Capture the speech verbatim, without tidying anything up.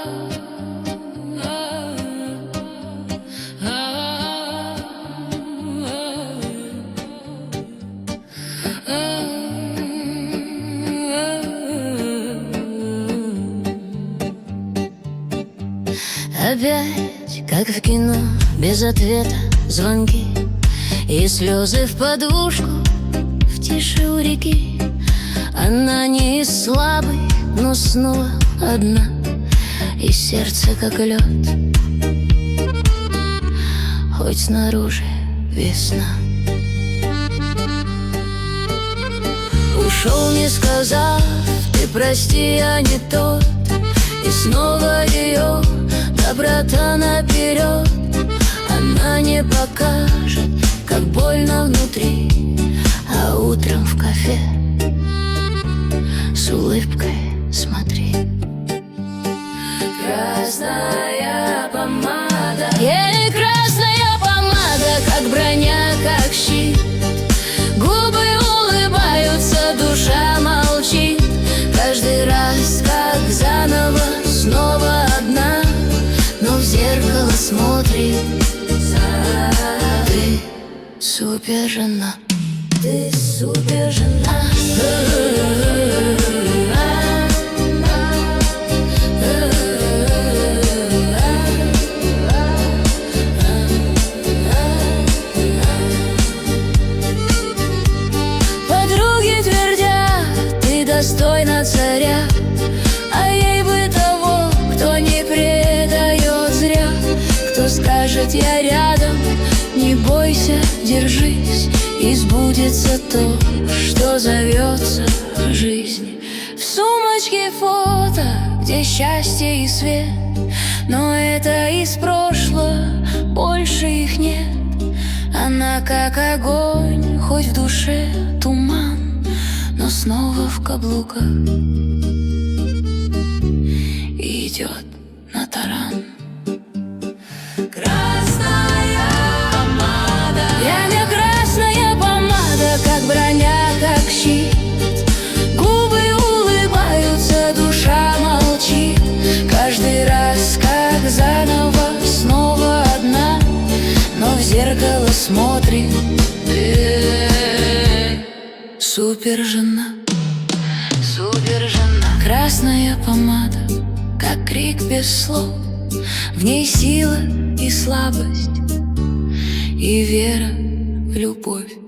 Опять, как в кино, без ответа звонки и слезы в подушку в тиши у реки. Она не из слабой, но снова одна, и сердце как лед, хоть снаружи весна. Ушел, не сказав: ты прости, я не тот. И снова ее доброта наперед. Она не покажет, как больно внутри, а утром в кафе с улыбкой смотри. Красная помада, ей красная помада, как броня, как щит. Губы улыбаются, душа молчит. Каждый раз, как заново, снова одна, но в зеркало смотрит. Ты супер жена, ты супер жена. Подруги твердят: ты достойна царя, а ей бы того, кто не предает зря. Кто скажет: я рядом, не бойся, держись, и сбудется то, что зовется жизнь. В сумочке фото, где счастье и свет, но это из прошлого, больше их нет. Она как огонь, хоть в душе туман, но снова в каблуках идет на таран. Красная помада, я не красная помада, как броня, как щит. Губы улыбаются, душа молчит. Каждый раз, как заново, снова одна, но в зеркало смотрит. Супер жена, супер жена. Красная помада, как крик без слов. В ней сила и слабость, и вера в любовь.